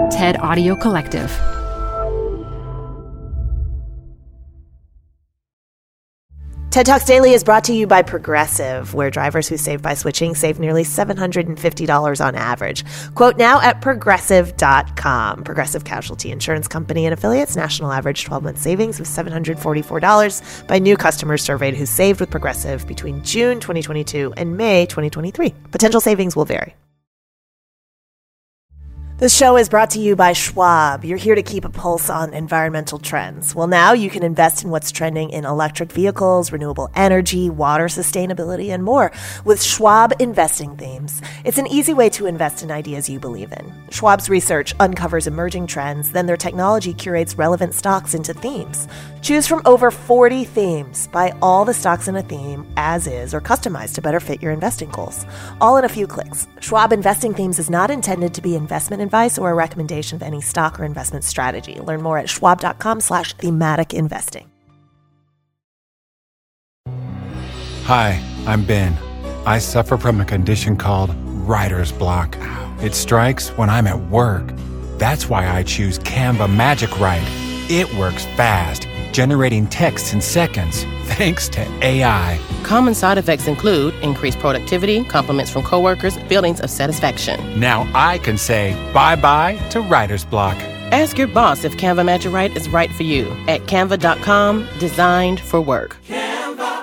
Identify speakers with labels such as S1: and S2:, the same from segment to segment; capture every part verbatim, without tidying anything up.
S1: TED Audio Collective.
S2: TED Talks Daily is brought to you by Progressive, where drivers who save by switching save nearly seven hundred fifty dollars on average. Quote now at progressive dot com. Progressive Casualty Insurance Company and affiliates. National average twelve-month savings of seven hundred forty-four dollars by new customers surveyed who saved with Progressive between June twenty twenty-two and May twenty twenty-three. Potential savings will vary. This show is brought to you by Schwab. You're here to keep a pulse on environmental trends. Well, now you can invest in what's trending in electric vehicles, renewable energy, water sustainability, and more with Schwab Investing Themes. It's an easy way to invest in ideas you believe in. Schwab's research uncovers emerging trends, then their technology curates relevant stocks into themes. Choose from over forty themes. Buy all the stocks in a theme as is or customized to better fit your investing goals. All in a few clicks. Schwab Investing Themes is not intended to be investment advice or a recommendation of any stock or investment strategy. Learn more at schwab.com slash thematic investing.
S3: Hi, I'm Ben. I suffer from a condition called writer's block. It strikes when I'm at work. That's why I choose Canva Magic Write. It works fast, generating text in seconds, thanks to A I.
S4: Common side effects include increased productivity, compliments from coworkers, feelings of satisfaction.
S3: Now I can say bye-bye to writer's block.
S4: Ask your boss if Canva Magic Write is right for you at canva dot com, designed for work.
S5: Canva.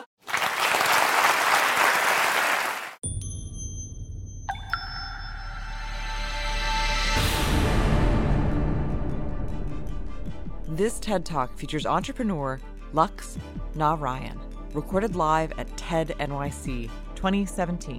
S6: This TED Talk features entrepreneur Lux Narayan, recorded live at TED N Y C twenty seventeen.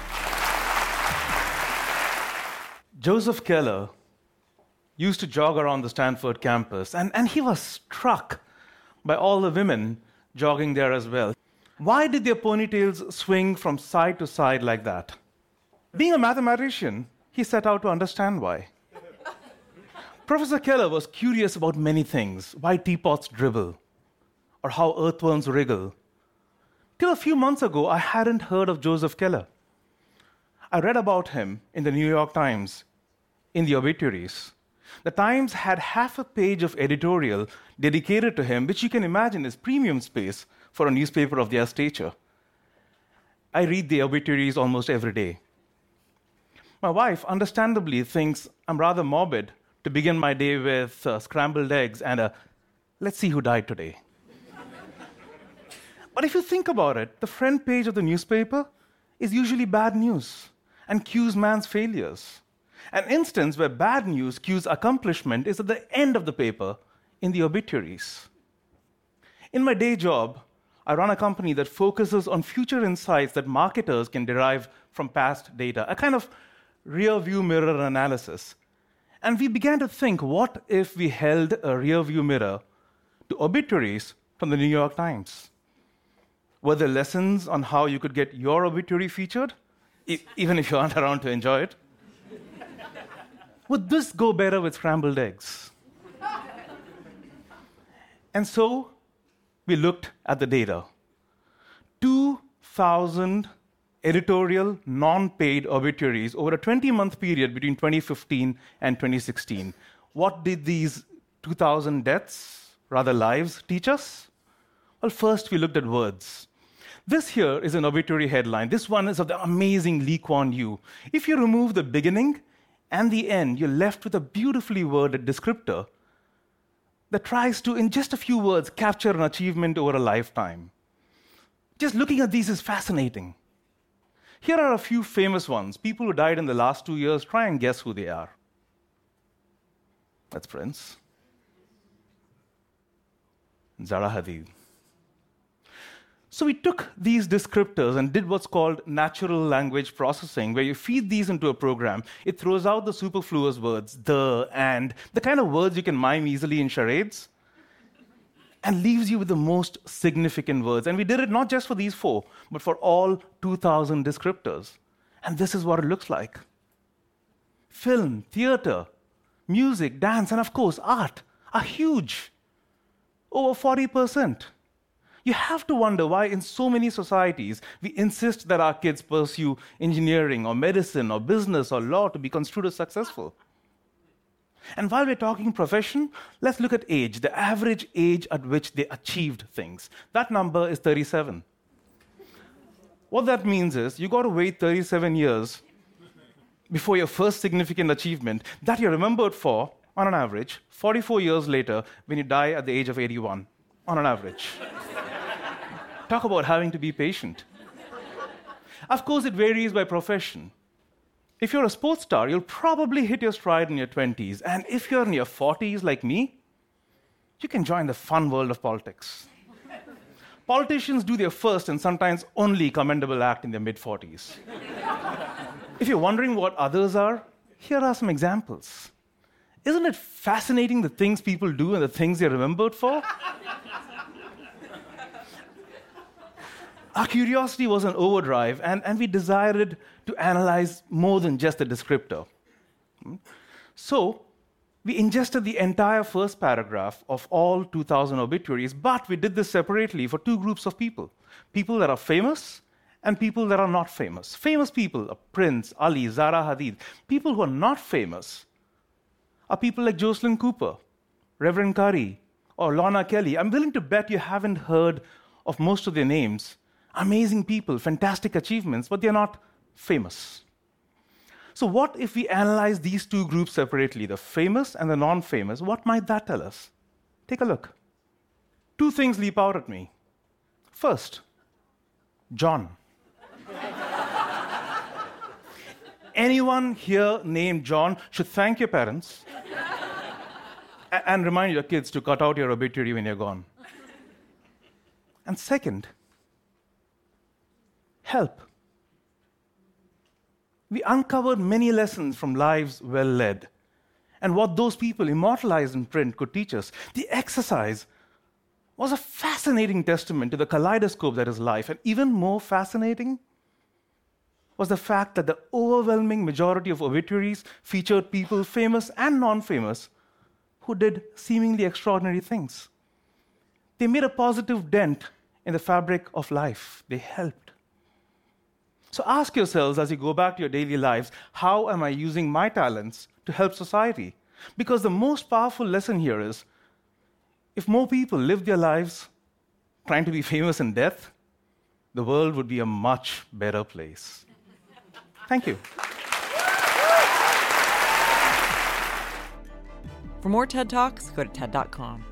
S7: Joseph Keller used to jog around the Stanford campus, and, and he was struck by all the women jogging there as well. Why did their ponytails swing from side to side like that? Being a mathematician, he set out to understand why. Professor Keller was curious about many things, why teapots dribble, or how earthworms wriggle. Till a few months ago, I hadn't heard of Joseph Keller. I read about him in the New York Times, in the obituaries. The Times had half a page of editorial dedicated to him, which you can imagine is premium space for a newspaper of their stature. I read the obituaries almost every day. My wife, understandably, thinks I'm rather morbid to begin my day with uh, scrambled eggs and a, let's see who died today. But if you think about it, the front page of the newspaper is usually bad news and cues man's failures. An instance where bad news cues accomplishment is at the end of the paper in the obituaries. In my day job, I run a company that focuses on future insights that marketers can derive from past data, a kind of rear-view mirror analysis. And we began to think, what if we held a rear-view mirror to obituaries from the New York Times? Were there lessons on how you could get your obituary featured, e- even if you aren't around to enjoy it? Would this go better with scrambled eggs? And so we looked at the data. two thousand editorial, non-paid obituaries over a twenty-month period between twenty fifteen and twenty sixteen. What did these two thousand deaths, rather lives, teach us? Well, first we looked at words. This here is an obituary headline. This one is of the amazing Lee Kuan Yew. If you remove the beginning and the end, you're left with a beautifully worded descriptor that tries to, in just a few words, capture an achievement over a lifetime. Just looking at these is fascinating. Here are a few famous ones. People who died in the last two years, try and guess who they are. That's Prince. Zara Hadid. So we took these descriptors and did what's called natural language processing, where you feed these into a program. It throws out the superfluous words, the, and, the kind of words you can mime easily in charades, and leaves you with the most significant words. And we did it not just for these four, but for all two thousand descriptors. And this is what it looks like. Film, theater, music, dance, and of course, art are huge. Over forty percent. You have to wonder why in so many societies we insist that our kids pursue engineering or medicine or business or law to be construed as successful. And while we're talking profession, let's look at age, the average age at which they achieved things. That number is thirty-seven. What that means is you got to wait thirty-seven years before your first significant achievement that you're remembered for, on an average, forty-four years later when you die at the age of eighty-one, on an average. Talk about having to be patient. Of course, it varies by profession. If you're a sports star, you'll probably hit your stride in your twenties. And if you're in your forties, like me, you can join the fun world of politics. Politicians do their first and sometimes only commendable act in their mid-forties. If you're wondering what others are, here are some examples. Isn't it fascinating the things people do and the things they're remembered for? Our curiosity was on overdrive, and, and we desired to analyze more than just a descriptor. So, we ingested the entire first paragraph of all two thousand obituaries, but we did this separately for two groups of people. People that are famous and people that are not famous. Famous people are Prince, Ali, Zara Hadid. People who are not famous are people like Jocelyn Cooper, Reverend Curry, or Lorna Kelly. I'm willing to bet you haven't heard of most of their names. Amazing people, fantastic achievements, but they're not famous. So what if we analyze these two groups separately, the famous and the non-famous? What might that tell us? Take a look. Two things leap out at me. First, John. Anyone here named John should thank your parents and remind your kids to cut out your obituary when you're gone. And second, help. We uncovered many lessons from lives well led, and what those people immortalized in print could teach us. The exercise was a fascinating testament to the kaleidoscope that is life, and even more fascinating was the fact that the overwhelming majority of obituaries featured people, famous and non-famous, who did seemingly extraordinary things. They made a positive dent in the fabric of life. They helped. So ask yourselves as you go back to your daily lives, how am I using my talents to help society? Because the most powerful lesson here is, if more people lived their lives trying to be famous in death, the world would be a much better place. Thank you.
S6: For more TED Talks, go to TED dot com.